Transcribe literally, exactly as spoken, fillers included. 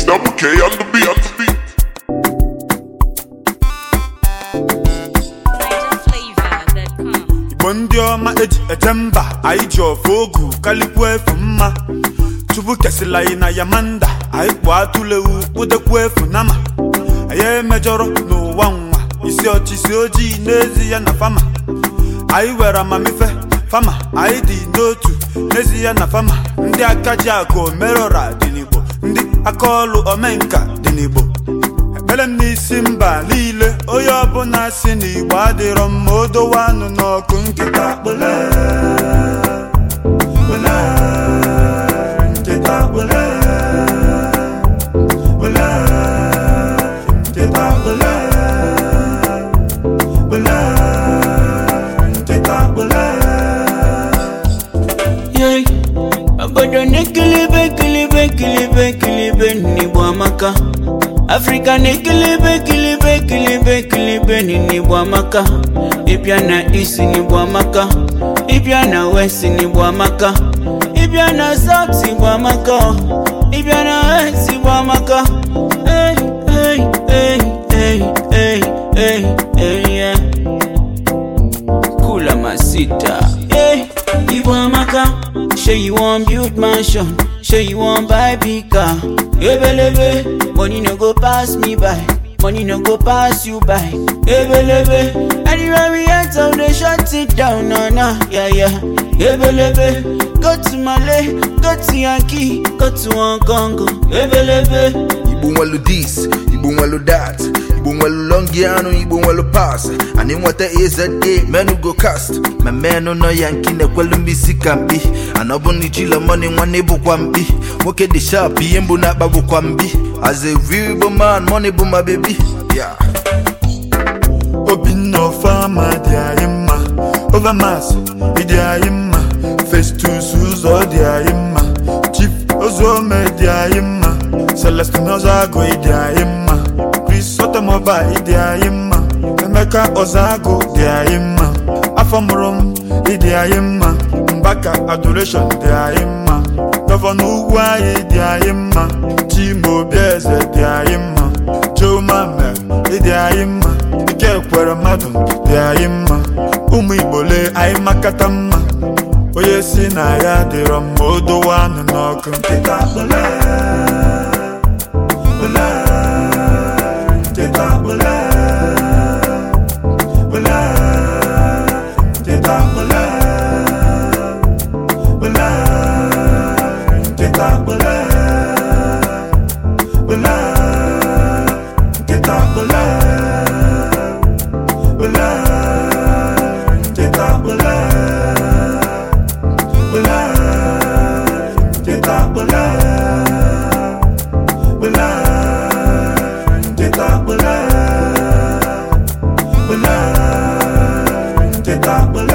double K on the beat, on the beat. Bondioma eji ejemba aijo fogu kalikwe fuma Chubu kesila ina yamanda aikwa atuleu udekwe funama Aye mejoro no wanwa isi ochi si oji nezi ya na fama Ayi wera mamife fama ayi di notu nezi ya na fama Ndi akaji ako merora dinibo Ndi akolu omenka dinibo Belem n'isi mba niile onye ọbụla si n'Igbo adịrọ mma odowe anụ n'ọkụ nkịta kpụle kpụle nkịta kpụle kpụle nkịta kpụle kpụle nkịta kpụle Yey, obodo n'ekilibe kilibe kilibe kilibe n'Igbo amaka Africa nekilibe kilibe kilibe kilibe n'Igbo amaka Ibia na East n'Igbo amaka Ibia na West n'Igbo amaka Ibia na South n'Igbo amaka Ibia na West n'Igbo amaka Hey, hey, hey, hey, hey, hey, hey, yeah Kula masita Hey, Igbo amaka Say you want build mansion Say you want buy big car Ebelebe, money no go pass me by. Money no go pass you by. Ebelebe, anywhere we enter, they shut it down, no, no, yeah, yeah. Ebelebe, go to Malay, go to Yankee, go to Hong Kong. Ebelebe, Igbo walu this, Igbo walu that. Igbo walu longiano, Igbo walu pass. And in what the A Z A, men who go cast. My man no no Yankee ne kwelu misi kambi. And oboni chila money one nebu kwambi. Woke the sharp, yembu na babu kwambi. As a real man, money boom my baby. Yeah. Obino fama dia yima Over mass, idia yima Face to Suzo dia yima Chief Ozome dia yima Celestine Ozago idia yima Chris Otomoba idia yima Emeka Ozago dia yima Afamurum idia yima Mbaka Adoration dia yima Governor Ugwa idia yima Chimo Bieze dia yima Joe Mame idia yima Kwere mmadụ dị anyị mma ụmụ Igbo lee anyị makata mma onye si na ya dịrọ mma odowe anụ n'ọkụ nkịta kpụle kpụle nkịta kpụle kpụle nkịta kpụle kpụle nkịta kpụle kpụle nkịta kpụle Get up,